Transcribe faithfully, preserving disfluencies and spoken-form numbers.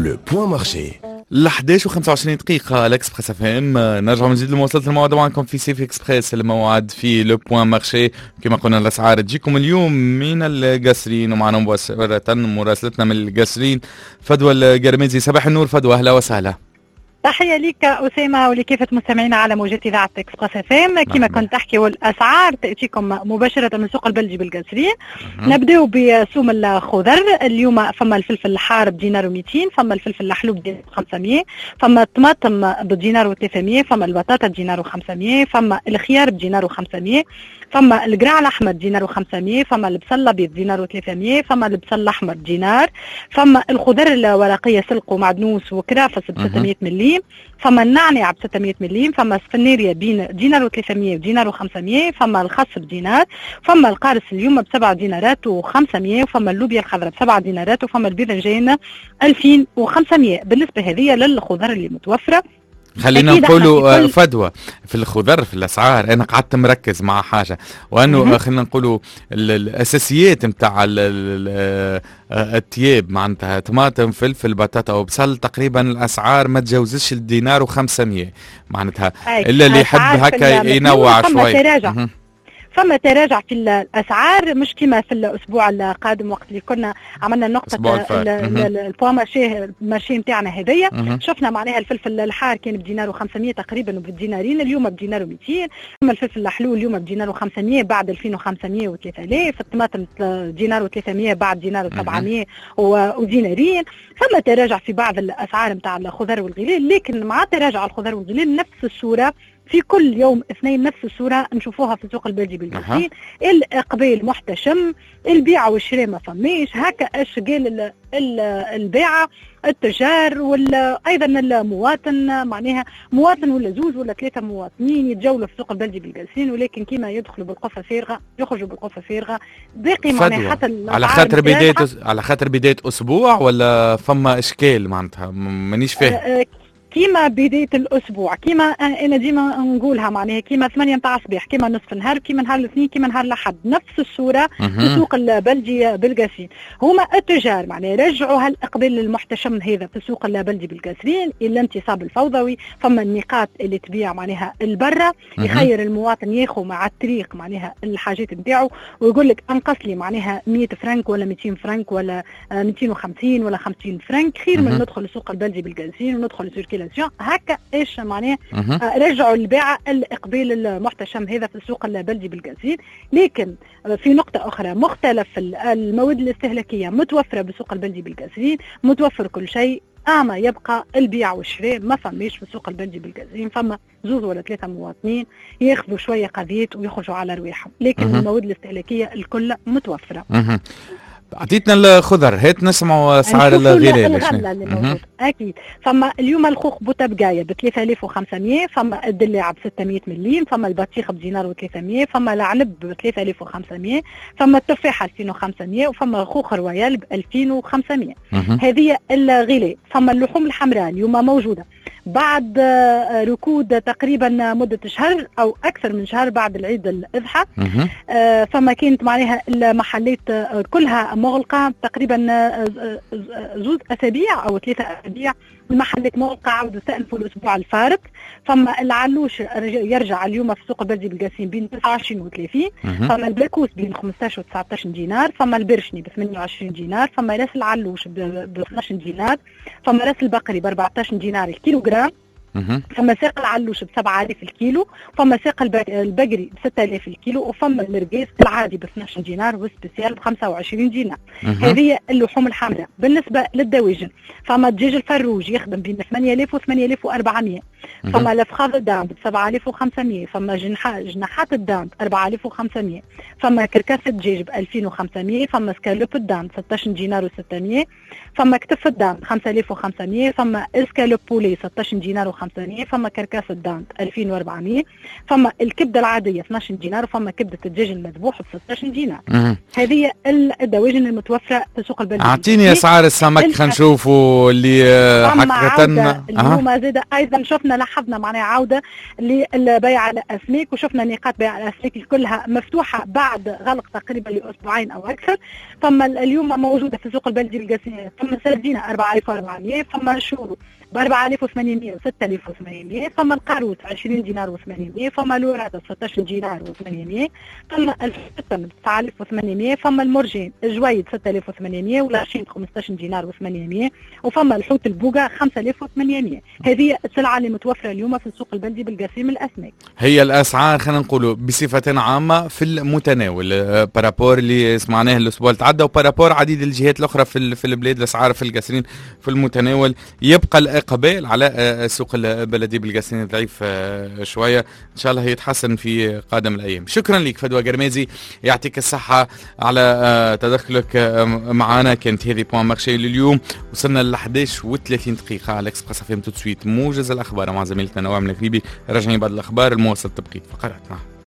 Le point marché. الحداش وخمسة وعشرين دقيقة الإكسبريس اف ام. نرجع من جديد لمواصلة الموعد معكم في سيف اكسبريس، الموعد في لو بوان مارشي. كما قلنا الأسعار تجيكم اليوم من القاسرين، ومعنا مباشرة مراسلتنا من القاسرين فدوى القرميزي. صباح النور فدوى، أهلا وسهلا. تحية لك أسامة ولكافة مستمعينا على موجات إذاعة إكسبريس اف ام. كما كنت تحكي، والأسعار تأتيكم مباشرة من سوق البلجي بالقاسرين. نبداو بسوم الخضر. اليوم فما الفلفل الحار بدينار ومئتين، فما الفلفل الحلو بدينار وخمسمية، فما الطماطم بدينار وثلاثمية، فما البطاطا بدينار وخمسمية، فما الخيار بدينار وخمسمية، فما القرع الأحمر دينار وخمسمية، فما البصل الأبيض دينار وثلاثمية، فما البصل الأحمر دينار، فما الخضر الورقية سلق ومعدنوس وكرافس بستمية مليم، فما النعناع بستمية مليم، فما السفنيريا بين دينار وثلاثمية ودينار وخمسمية، فما الخس بدينار، فما القارص اليوم بسبعة دينارات وخمسمية، وفما اللوبيا الخضراء بسبعة دينارات، وفما الباذنجان ألفين وخمسمية. بالنسبة هذه للخضر اللي متوفرة. خلينا نقولوا فدوى في الخضر في الاسعار. انا قعدت مركز مع حاجه، وانه خلينا نقولوا الاساسيات نتاع التياب، معناتها طماطم فلفل بطاطا وبصل، تقريبا الاسعار ما تجاوزش الدينار وخمسمية معناتها، الا اللي يحب هكا ينوع شوي. فما تراجع في الاسعار، مش كما في الاسبوع القادم وقت اللي كنا عملنا نقطه البوا مارشي مارشي نتاعنا هذيا. شفنا معناها الفلفل الحار كان بدينار وخمسمية تقريبا وبالدينارين، اليوم بدينار ومئتين. اما الفلفل الحلو اليوم بدينار وخمسمية بعد ألفين وخمسمية وثلاثة آلاف. الطماطم دينار وثلاثمية بعد دينار وسبعمية ودينارين. فما تراجع في بعض الاسعار نتاع الخضر والغلال، لكن مع تراجع الخضر والغلال نفس الصوره في كل يوم اثنين، نفس الصورة نشوفوها في سوق البلجي بالقاسرين. الإقبال محتشم، البيع والشراء ما فماش، هكا أشغال البيعة التجار وأيضا المواطن، معناها مواطن ولا زوز ولا ثلاثة مواطنين يتجولوا في سوق البلجي بالقاسرين، ولكن كيما يدخلوا بالقفة فارغة يخرجوا بالقفة فارغة. باقي معناها حتى على خاطر بداية على خاطر بداية أسبوع، ولا فما إشكال معناتها مانيش فاهم؟ كيما بداية الأسبوع، كيما أنا ديما نقولها معناها كيما ثمانية متاع الصباح، كيما نصف نهار، كيما نهار الاثنين، كيما نهار الأحد، نفس الصورة في سوق البلجي بالقاسرين. هما التجار معناها رجعوا هالإقبال المحتشم هذا في سوق البلجي بالقاسرين إلا انتصاب الفوضوي. فما النقاط اللي تبيع معناها البرة، يخير المواطن ياخذ مع الطريق معناها الحاجات نتاعو ويقول لك أنقص لي معناها مئة فرنك ولا مئتين فرنك ولا مئتين وخمسين ولا خمسين فرنك، خير من ندخل لسوق البلجي بالقاسرين وندخل سيركيلاسيون. هكا ايش معناه رجعوا البيع الاقبال المحتشم هذا في السوق البلجي بالقاسرين. لكن في نقطة أخرى، مختلف المواد الاستهلاكية متوفرة بسوق البلجي بالقاسرين، متوفر كل شيء، اما يبقى البيع والشراء ما فماش في السوق البلجي بالقاسرين. فما زوز ولا ثلاثة مواطنين ياخذوا شوية قضيت ويخرجوا على رواحهم، لكن المواد الاستهلاكية الكل متوفرة. عطيتنا الخضر، هات نسمعوا اسعار الغلال. اكيد. فما اليوم الخوخ بوتا بقايه ب ثلاثة آلاف وخمسمية، فما الدلاع ب ستمية مليم، فما البطيخ بدينار وثلاثمية، فما العنب ب ثلاثة آلاف وخمسمية، فما التفاحه ألفين وخمسمية، وفما الخوخ رويال ب ألفين وخمسمية. هذه الغلال. فما اللحوم الحمراء اليوم موجوده بعد ركود تقريبا مدة شهر أو أكثر من شهر بعد العيد الأضحى. فما كانت معناها المحلات كلها مغلقة تقريبا زوز أسابيع أو ثلاثة أسابيع، المحلات مغلقة عودوا استأنفوا الأسبوع الفارق. فما العلوش يرجع اليوم في سوق البلجي بالقاسرين بين تسعة وعشرين وثلاثين، فما البركوس بين خمسطاش وتسعطاش دينار، فما البرشني ب ثمانية وعشرين دينار، فما راس العلوش ب اثناش دينار، فما راس البقري ب أربعطاش دينار الكيلو جرام، فما ساق العلوش ب سبعة آلاف الكيلو، فما ساق البقري ب ستة آلاف الكيلو، وفما المرقاس العادي ب اثناش دينار والسبيسيال ب خمسة وعشرين دينار. هذه اللحوم الحمراء. بالنسبة للدواجن، فما الدجاج الفروج يخدم بين ثمانية آلاف و ثمانية آلاف وأربعمية، فما الافخاذ الدام ب سبعة آلاف وخمسمية، فما جناح جناحات الدام أربعة آلاف وخمسمية، فما كركاس الدجاج ب ألفين وخمسمية، فما سكالوب الدام ستة عشر دينار وستمية، فما كتف الدام خمسة آلاف وخمسمية، فما اسكالوب بولي ستة عشر دينار وخمسمية، فما كركاس الدانت ألفين وأربعمية، فما الكبده العاديه اثناش دينار، وفما كبده الدجاج المذبوح ب ستة عشر دينار. هذه الدواجن المتوفره في سوق البلديه. اعطيني اسعار السمك خلينا نشوفوا اللي حقيقه اليوم أه؟ زاد ايضا شفنا لاحظنا معناها عوده للبيع الاسماك، وشفنا نقاط بيع الاسماك كلها مفتوحه بعد غلق تقريبا لاسبوعين او اكثر. فما اليوم موجوده في سوق البلدي بالقاسية، فما سردينه أربعة آلاف وأربعمية، فما شورو ب أربعة آلاف وثمانمية و ستة آلاف وثمانمية، فما القاروص عشرين دينار وثمانمية، فما لورات ستة عشر دينار وثمانمية، فما الفتن تسعة آلاف وثمانمية، فما المرجين جويد ستة آلاف وثمانمية، والعشين خمسة عشر دينار وثمانمية، وفما الحوت البوغا خمسة آلاف وثمانمية. هذه السلعه اللي متوفره اليوم في السوق البلدي بالقاسية من الاسماك. هي الاسعار خلينا نقولوا بصفه عامه في المتناول بارابور اللي سمعناه الاسبوع اللي تعدى، وبارابور عديد الجهات الاخرى في في البلاد، الاسعار في القاسرين في المتناول. يبقى الاقبال على السوق البلدي بالقاسرين ضعيف شويه، ان شاء الله يتحسن في قادم الايام. شكرا لك فدوى قرمازي، يعطيك الصحه على تدخلك معنا. كانت هذه بوان مارشي لليوم، وصلنا ل إحدى عشر وثلاثين دقيقه على اكسبريس اف ام. تو سويت موجز الاخبار مع زميلتنا نوام الكريبي، راجعين بعد الاخبار المواصل تبقيت فقراتنا.